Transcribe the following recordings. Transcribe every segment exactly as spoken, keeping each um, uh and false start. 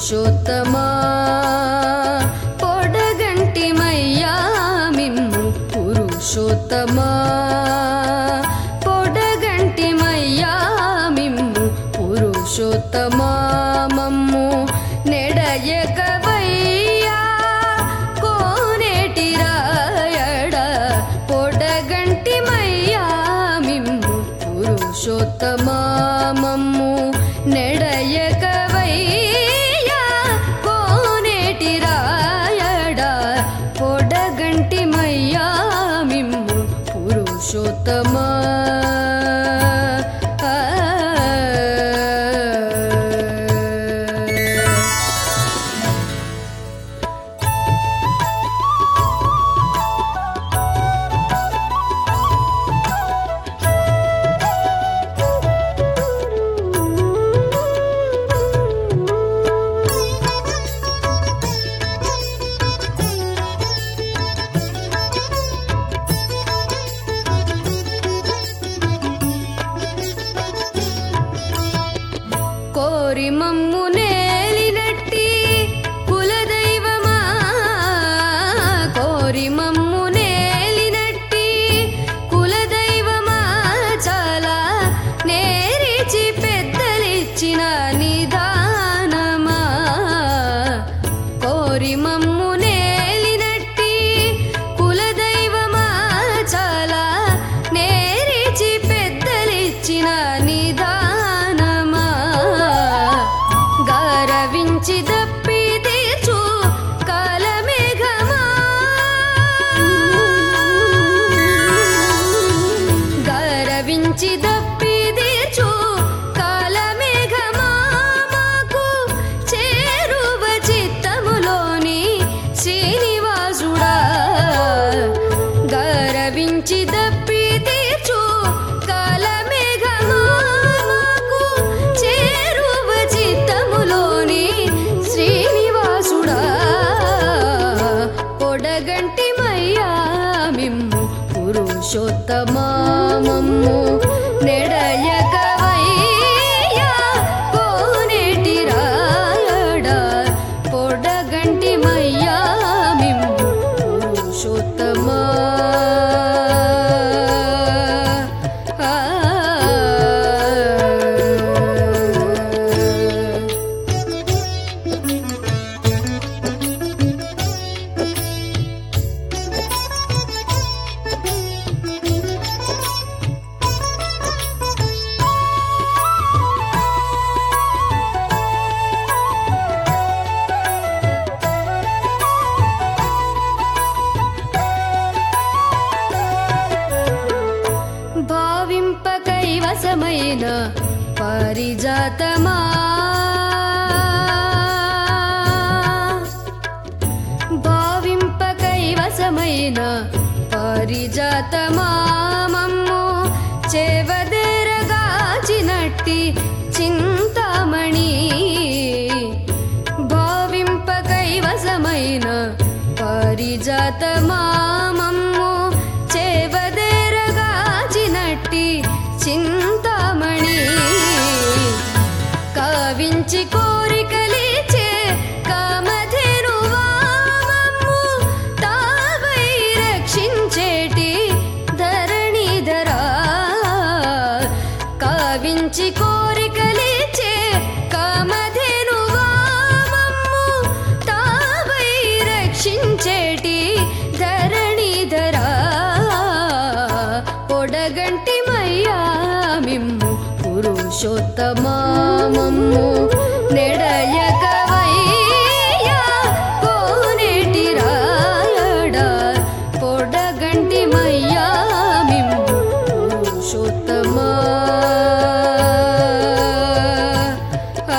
పురుషోత్తమా పొడగంటిమయ్యా మిమ్ము పురుషోత్తమా పొడగంటిమయ్యా మిమ్ము పురుషోత్తమా మమ్ము నెడయకవయ్యా కోనేటి రాయడ పొడగంటిమయ్యా మిమ్ము పురుషోత్తమా మమ్ము నెడయకవయ్యా కోనేటి రాయడ పొడగంటిమయ్యా మిమ్ము పురుషోత్తమా కోరి మమ్ము నేలినట్టి కులదైవమా కోరి మమ్ము నేలినట్టి కులదైవమా చాలా నేరిచి పెద్దలిచ్చిన నిదానమా కోరి మమ్ము నేలినట్టి కులదైవమా చాలా నేరిచి పెద్దలిచ్చిన నిదానమా గరవించి దప్పి తీర్చు కాలమేఘమా గరవించి దప్పి తీర్చు కాలమేఘమా మాకు చేరువ చిత్తములోని శ్రీనివాసుడా గరవించి దప్పి తీర్చు కాలమేఘమా మాకు చేరువ చిత్తములోని శ్రీనివాసుడా పొడగంటిమయ్యా మిమ్ము పురుషోత్తమా మమ్ము నెడయకవయ్యా కోనేటి రాయడ పొడగంటిమయ్యా మిమ్ము పురుషోత్తమా ఆ భావింప కైవసమైన పరిజాతమా భావింప కైవసమైన పరిజాతమా మమ్ము చేవదేరగాచినట్టి చింతామణి భావింప కైవసమైన పరిజాతమా మమ్ము చేవదేరగాచినట్టి చింతామణి కావించి కోరికలిచే కామధేనువా మమ్ము తావై రక్షించేటి ధరణిధరా కావించి కోరికలిచే కామధేనువా మమ్ము తావై రక్షించేటి ధరణిధరా పొడగంటిమయ్యా మిమ్ము పురుషోత్తమా మమ్ము నెడయకవయ్యా కోనేటి రాయడ పొడగంటిమయ్యా మిమ్ము పురుషోత్తమా ఆ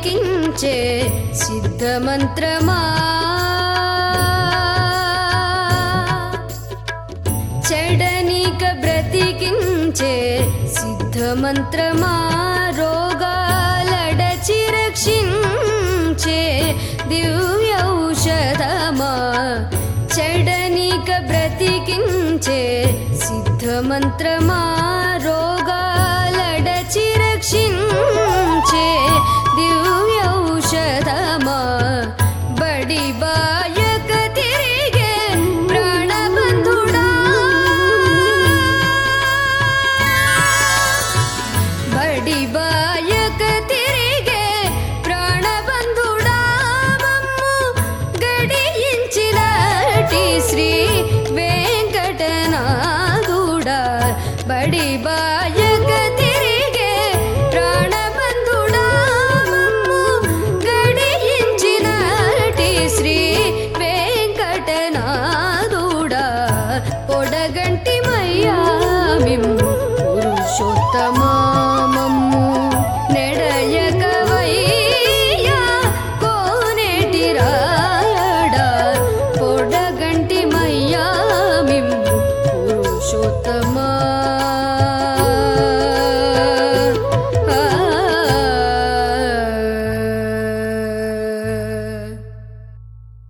బ్రతికించే సిద్ధమంత్రమా చెడనిక బ్రతికించే సిద్ధమంత్రమా రోగాలడచి రక్షించే దివ్యౌషధమా చెడనిక బ్రతికించే సిద్ధమంత్రమా